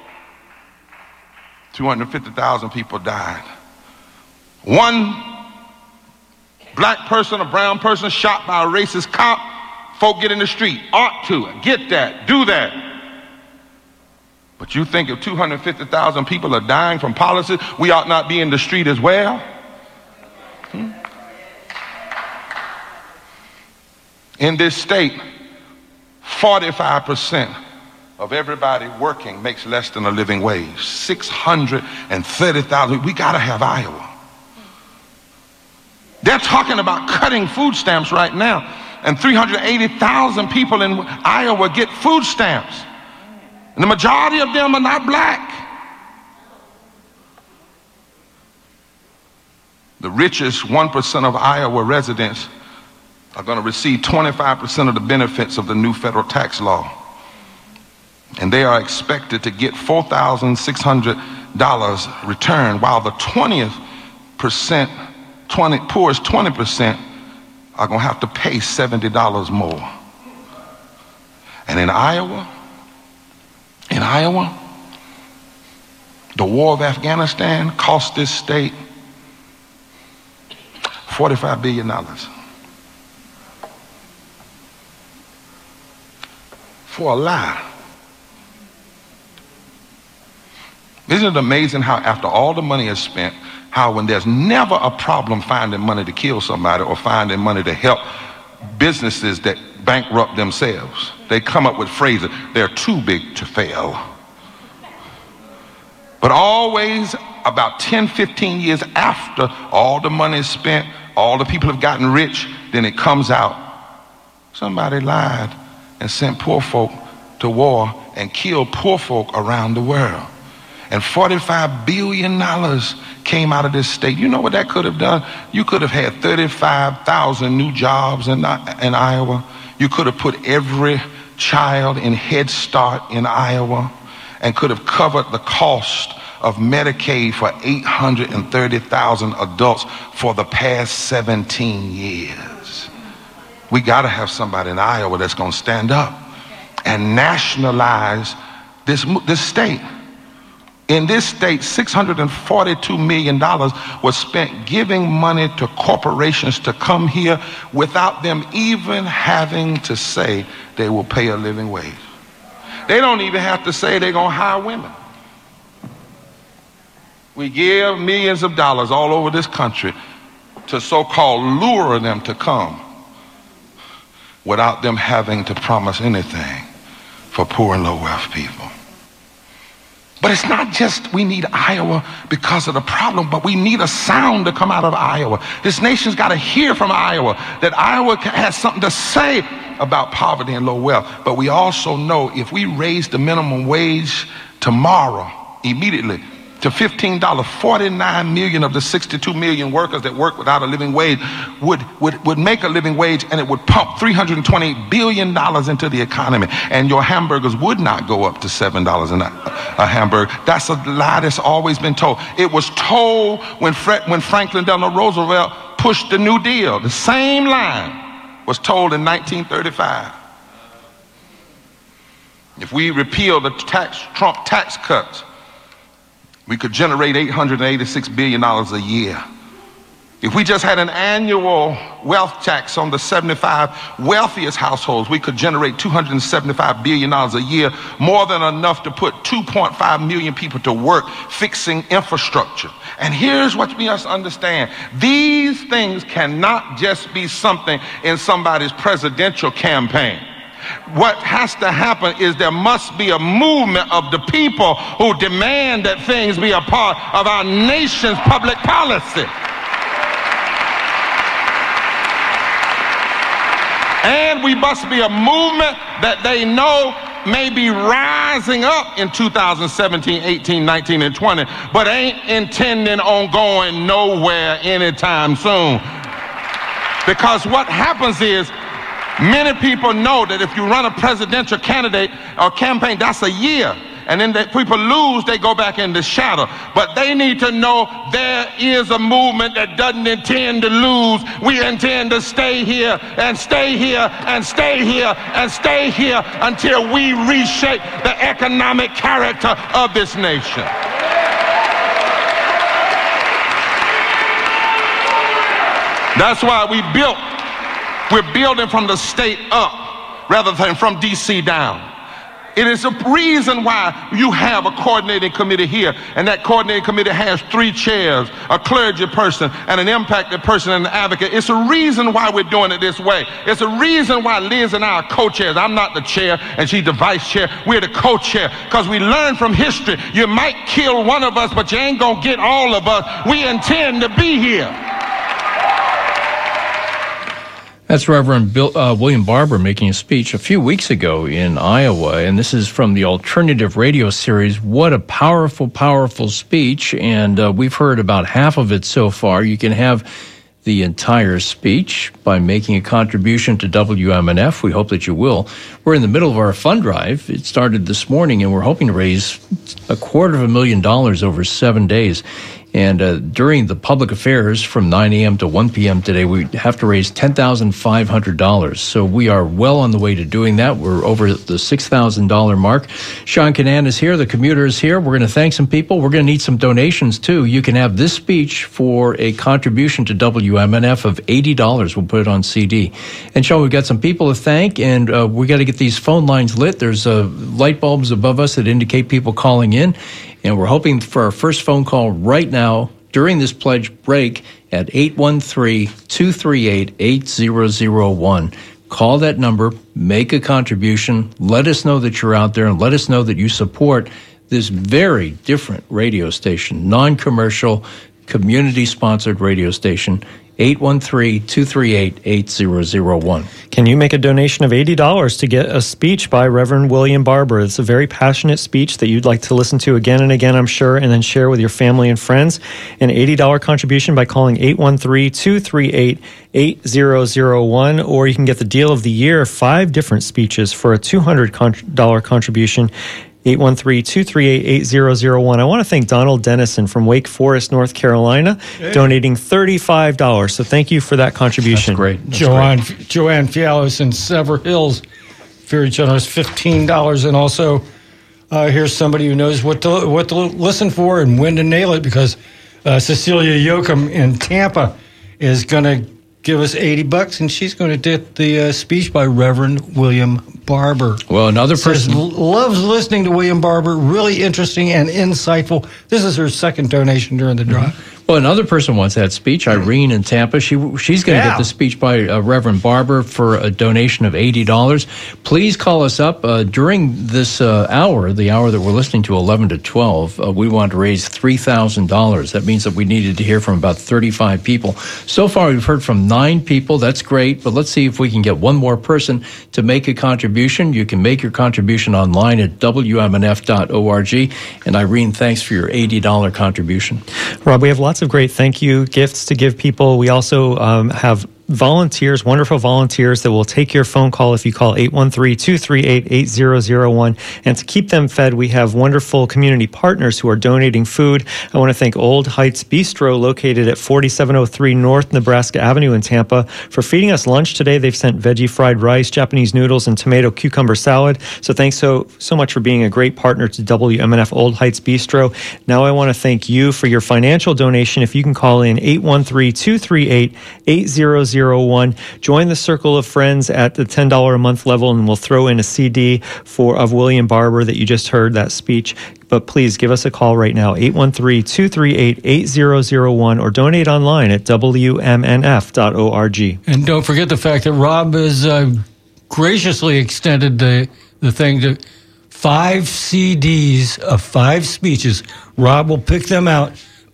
two hundred fifty thousand people died. One black person, a brown person shot by a racist cop. Folk get in the street, ought to, get that, do that. But you think if two hundred fifty thousand people are dying from policies, we ought not be in the street as well? Hmm? In this state, forty-five percent of everybody working makes less than a living wage. six hundred thirty thousand. We got to have Iowa. They're talking about cutting food stamps right now, and three hundred eighty thousand people in Iowa get food stamps. And the majority of them are not black. The richest one percent of Iowa residents are going to receive twenty-five percent of the benefits of the new federal tax law. And they are expected to get four thousand six hundred dollars returned, while the twentieth percent, twenty, poorest twenty percent are going to have to pay seventy dollars more. And in Iowa, in Iowa, the war of Afghanistan cost this state forty-five billion dollars. For a lie. Isn't it amazing how after all the money is spent, how when there's never a problem finding money to kill somebody or finding money to help businesses that bankrupt themselves, they come up with phrases, they're too big to fail. But always about ten, fifteen years after all the money is spent, all the people have gotten rich, then it comes out, somebody lied and sent poor folk to war and killed poor folk around the world. And forty-five billion dollars came out of this state. You know what that could have done? You could have had thirty-five thousand new jobs in, in Iowa. You could have put every child in Head Start in Iowa and could have covered the cost of Medicaid for eight hundred thirty thousand adults for the past seventeen years. We got to have somebody in Iowa that's going to stand up and nationalize this, this state. In this state, six hundred forty-two million dollars was spent giving money to corporations to come here without them even having to say they will pay a living wage. They don't even have to say they're going to hire women. We give millions of dollars all over this country to so-called lure them to come without them having to promise anything for poor and low-wealth people. But it's not just we need Iowa because of the problem, but we need a sound to come out of Iowa. This nation's got to hear from Iowa that Iowa has something to say about poverty and low wealth. But we also know if we raise the minimum wage tomorrow, immediately, to fifteen dollars, forty-nine million of the sixty-two million workers that work without a living wage would, would, would make a living wage, and it would pump three hundred twenty billion dollars into the economy. And your hamburgers would not go up to seven dollars a, a hamburger. That's a lie that's always been told. It was told when, Fred, when Franklin Delano Roosevelt pushed the New Deal. The same line was told in nineteen thirty-five. If we repeal the tax, Trump tax cuts, we could generate eight hundred eighty-six billion dollars a year. If we just had an annual wealth tax on the seventy-five wealthiest households, we could generate two hundred seventy-five billion dollars a year, more than enough to put two point five million people to work fixing infrastructure. And here's what we must understand. These things cannot just be something in somebody's presidential campaign. What has to happen is there must be a movement of the people who demand that things be a part of our nation's public policy. And we must be a movement that they know may be rising up in two thousand seventeen, eighteen, nineteen, and twenty, but ain't intending on going nowhere anytime soon. Because what happens is, many people know that if you run a presidential candidate or campaign, that's a year. And then the people lose, they go back in the shadow. But they need to know there is a movement that doesn't intend to lose. We intend to stay here and stay here and stay here and stay here until we reshape the economic character of this nation. That's why we built, we're building from the state up rather than from D C down. It is a reason why you have a coordinating committee here, and that coordinating committee has three chairs, a clergy person and an impacted person and an advocate. It's a reason why we're doing it this way. It's a reason why Liz and I are co-chairs. I'm not the chair and she's the vice chair. We're the co-chair because we learn from history. You might kill one of us, but you ain't gonna get all of us. We intend to be here. That's Reverend Bill, uh, William Barber making a speech a few weeks ago in Iowa, and this is from the Alternative Radio series. What a powerful, powerful speech, and uh, we've heard about half of it so far. You can have the entire speech by making a contribution to W M N F. We hope that you will. We're in the middle of our fund drive. It started this morning, and we're hoping to raise a quarter of a million dollars over seven days. And uh, during the public affairs from nine a.m. to one p.m. today, we have to raise ten thousand five hundred dollars. So we are well on the way to doing that. We're over the six thousand dollars mark. Sean Kinane is here. The commuter is here. We're going to thank some people. We're going to need some donations, too. You can have this speech for a contribution to W M N F of eighty dollars. We'll put it on C D. And, Sean, we've got some people to thank, and uh, we got to get these phone lines lit. There's uh, light bulbs above us that indicate people calling in. And we're hoping for our first phone call right now during this pledge break at eight one three, two three eight, eight zero zero one. Call that number, make a contribution, let us know that you're out there, and let us know that you support this very different radio station, non-commercial, community-sponsored radio station. eight one three, two three eight, eight zero zero one. Can you make a donation of eighty dollars to get a speech by Reverend William Barber? It's a very passionate speech that you'd like to listen to again and again, I'm sure, and then share with your family and friends. An eighty dollars contribution by calling eight one three, two three eight, eight zero zero one, or you can get the deal of the year, five different speeches for a two hundred dollars contribution. eight one three, two three eight, eight zero zero one. I want to thank Donald Dennison from Wake Forest, North Carolina, hey. donating thirty-five dollars. So thank you for that contribution. That's great. That's Joanne, great. Joanne Fialos in Sever Hills, very generous, fifteen dollars. And also, uh, here's somebody who knows what to what to listen for and when to nail it, because uh, Cecilia Yoakum in Tampa is going to give us eighty bucks, and she's going to get the uh, speech by Reverend William Barber. Well, another person Says, loves listening to William Barber. Really interesting and insightful. This is her second donation during the drive. Mm-hmm. Well, another person wants that speech, Irene in Tampa. She She's going to yeah. get the speech by uh, Reverend Barber for a donation of eighty dollars. Please call us up uh, during this uh, hour, the hour that we're listening to, eleven to twelve. Uh, we want to raise three thousand dollars. That means that we needed to hear from about thirty-five people. So far, we've heard from nine people. That's great, but let's see if we can get one more person to make a contribution. You can make your contribution online at W M N F dot org. And Irene, thanks for your eighty dollars contribution. Rob, we have lots of great thank you gifts to give people. We also um, have volunteers, wonderful volunteers that will take your phone call if you call eight one three, two three eight, eight zero zero one. And to keep them fed, we have wonderful community partners who are donating food. I want to thank Old Heights Bistro, located at forty-seven oh three North Nebraska Avenue in Tampa, for feeding us lunch today. They've sent veggie fried rice, Japanese noodles, and tomato cucumber salad. So thanks so, so much for being a great partner to W M N F Old Heights Bistro. Now I want to thank you for your financial donation. If you can call in eight one three, two three eight, eight zero zero one. Join the circle of friends at the ten dollars a month level, and we'll throw in a C D for of William Barber that you just heard, that speech. But please give us a call right now, eight one three, two three eight, eight zero zero one, or donate online at W M N F dot org. And don't forget the fact that Rob has uh, graciously extended the, the thing to five C Ds of five speeches. Rob will pick them out,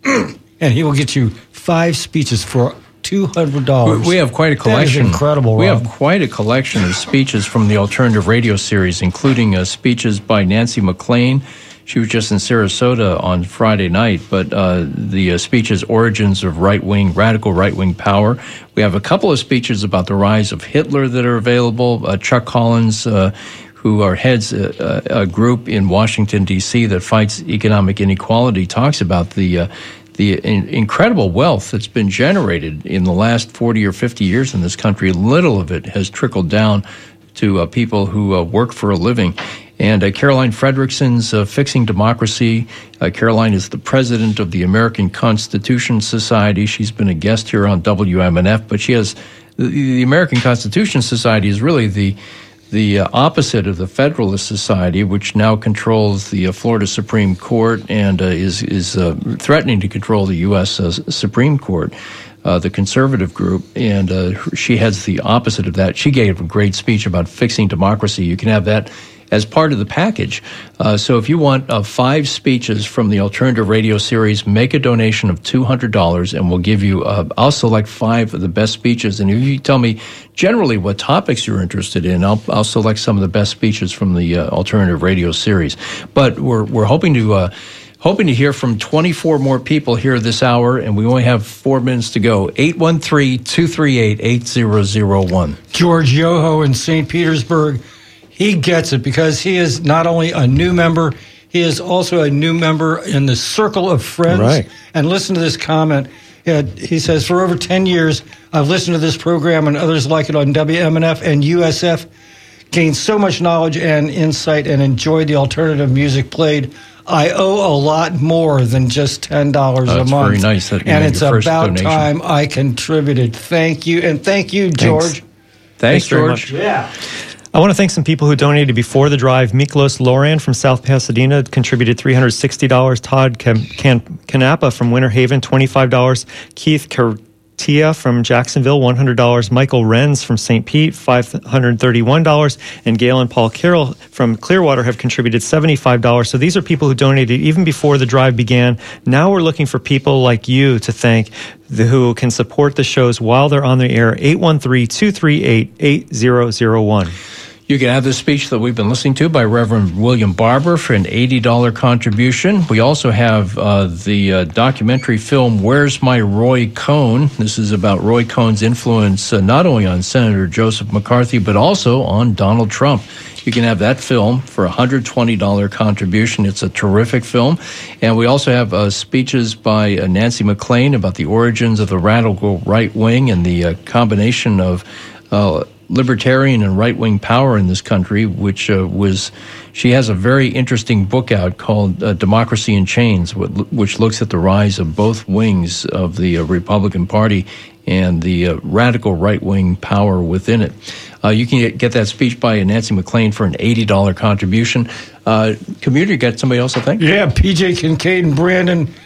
and he will get you five speeches for two hundred dollars. We have quite a collection. That is incredible, Rob. We have quite a collection of speeches from the Alternative Radio series, including uh, speeches by Nancy McLean. She was just in Sarasota on Friday night, but uh, the uh, speeches, Origins of Right-Wing, Radical Right-Wing Power. We have a couple of speeches about the rise of Hitler that are available. Uh, Chuck Collins, uh, who are heads a, a group in Washington, D C that fights economic inequality, talks about the uh, the in, incredible wealth that's been generated in the last forty or fifty years in this country. Little of it has trickled down to uh, people who uh, work for a living. And uh, Caroline Fredrickson's uh, Fixing Democracy. Uh, Caroline is the president of the American Constitution Society. She's been a guest here on W M N F, but she has the, the American Constitution Society is really the the uh, opposite of the Federalist Society, which now controls the uh, Florida Supreme Court and uh, is is uh, threatening to control the U S Uh, Supreme Court, uh, the conservative group. And uh, she heads the opposite of that. She gave a great speech about fixing democracy. You can have that as part of the package. Uh, so if you want uh, five speeches from the Alternative Radio series, make a donation of two hundred dollars, and we'll give you, uh, I'll select five of the best speeches. And if you tell me generally what topics you're interested in, I'll, I'll select some of the best speeches from the uh, Alternative Radio series. But we're we're hoping to uh, hoping to hear from twenty-four more people here this hour, and we only have four minutes to go. eight one three, two three eight, eight zero zero one. George Yoho in Saint Petersburg. He gets it because he is not only a new member, he is also a new member in the circle of friends. Right. And listen to this comment. He says, for over ten years, I've listened to this program and others like it on W M N F and U S F, gained so much knowledge and insight, and enjoyed the alternative music played. I owe a lot more than just ten dollars oh, a month. Very nice. That and it's about donation. time I contributed. Thank you. And thank you, George. Thanks, Thanks George. Yeah. I want to thank some people who donated before the drive. Miklos Loran from South Pasadena contributed three hundred sixty dollars. Todd Can- Can- Canapa from Winter Haven, twenty-five dollars. Keith Cartia from Jacksonville, one hundred dollars. Michael Renz from Saint Pete, five hundred thirty-one dollars. And Gail and Paul Carroll from Clearwater have contributed seventy-five dollars. So these are people who donated even before the drive began. Now we're looking for people like you to thank, the, who can support the shows while they're on the air. eight one three, two three eight, eight zero zero one. You can have the speech that we've been listening to by Reverend William Barber for an eighty dollars contribution. We also have uh, the uh, documentary film, Where's My Roy Cohn? This is about Roy Cohn's influence uh, not only on Senator Joseph McCarthy, but also on Donald Trump. You can have that film for a one hundred twenty dollars contribution. It's a terrific film. And we also have uh, speeches by uh, Nancy McLean about the origins of the radical right wing and the uh, combination of uh, libertarian and right-wing power in this country, which uh, was, she has a very interesting book out called uh, Democracy in Chains, which looks at the rise of both wings of the uh, Republican Party and the uh, radical right-wing power within it. Uh, you can get, get that speech by Nancy McLean for an eighty dollars contribution. Uh, community, got somebody else, I think? Yeah, P J Kincaid and Brandon,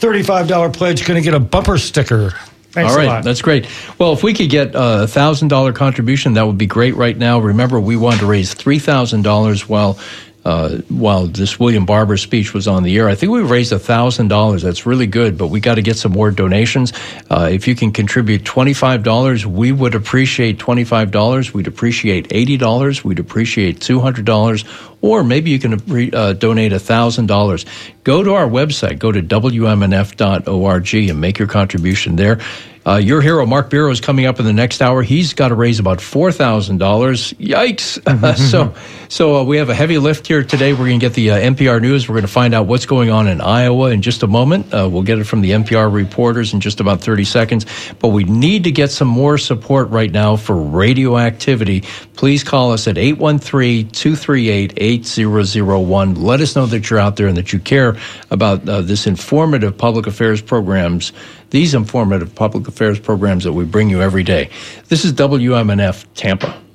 thirty-five dollars pledge going to get a bumper sticker. Thanks All right, a lot. That's great. Well, if we could get a one thousand dollars contribution, that would be great right now. Remember, we wanted to raise three thousand dollars while uh, while this William Barber speech was on the air. I think we raised one thousand dollars. That's really good, but we got to get some more donations. Uh, if you can contribute twenty-five dollars, we would appreciate twenty-five dollars. We'd appreciate eighty dollars. We'd appreciate two hundred dollars. Or maybe you can uh, donate one thousand dollars. Go to our website. Go to W M N F dot org and make your contribution there. Uh, your hero, Mark Biro, is coming up in the next hour. He's got to raise about four thousand dollars. Yikes. so so uh, we have a heavy lift here today. We're going to get the uh, N P R News. We're going to find out what's going on in Iowa in just a moment. Uh, we'll get it from the N P R reporters in just about thirty seconds. But we need to get some more support right now for radioactivity. Please call us at eight one three, two three eight, eight zero zero one. Let us know that you're out there and that you care about uh, this informative public affairs programs, these informative public affairs programs that we bring you every day. This is W M N F Tampa.